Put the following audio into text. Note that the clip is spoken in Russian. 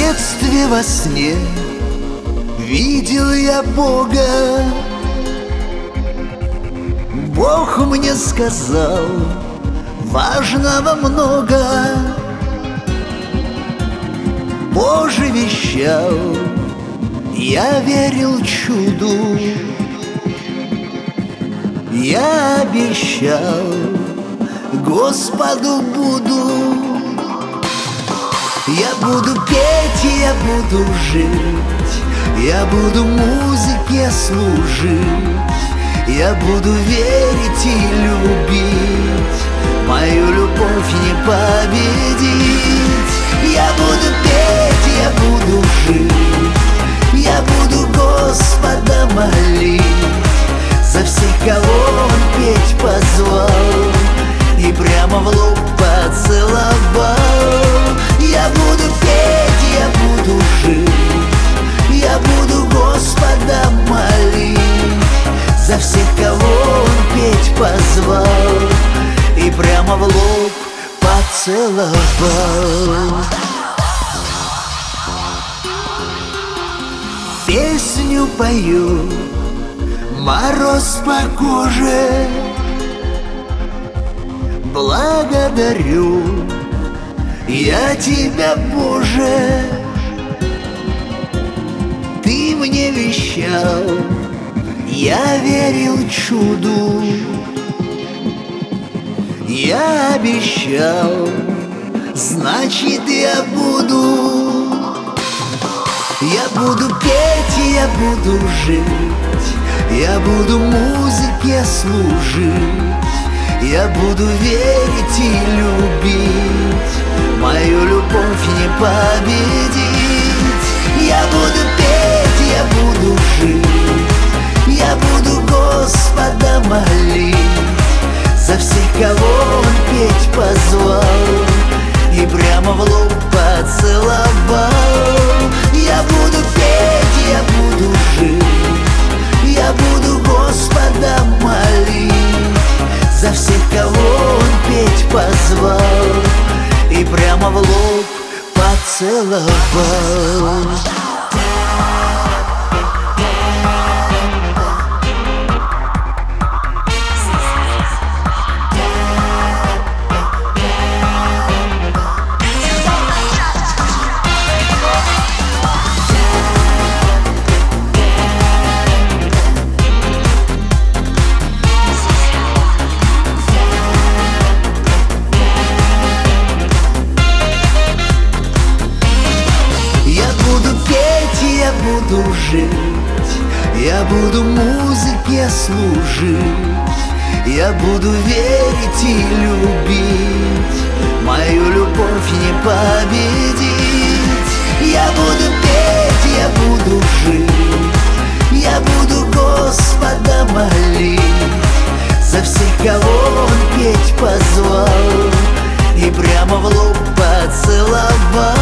детстве во сне видел я Бога. Бог мне сказал, важного много. Боже вещал, я верил чуду. Я обещал, Господу буду. Я буду петь, и я буду жить, я буду музыке служить, я буду верить и любить, мою любовь не победить. Я буду петь, я буду жить, я буду Господа молить, за всех, кого Он петь позвал, и прямо в лоб поцеловал. Я буду петь, я буду жить, я буду Господа молить, за всех, кого Он петь позвал, и прямо в лоб поцеловал. Песню пою, мороз по коже, благодарю я Тебя, Боже. Ты мне вещал, я верил чуду. Я обещал, значит я буду. Я буду петь, я буду жить, я буду музыке служить, я буду верить и любить, мою любовь не победить. Я буду петь, я буду жить, я буду Господа молить, за всех, кого Он петь позвал, и прямо в лоб поцеловал. Я буду петь, я буду жить, я буду Господа молить, за всех, кого Он петь позвал, и прямо в лоб поцеловал. Я буду жить, я буду музыке служить, я буду верить и любить, мою любовь не победить. Я буду петь, я буду жить, я буду Господа молить, за всех, кого Он петь позвал, и прямо в лоб поцеловал.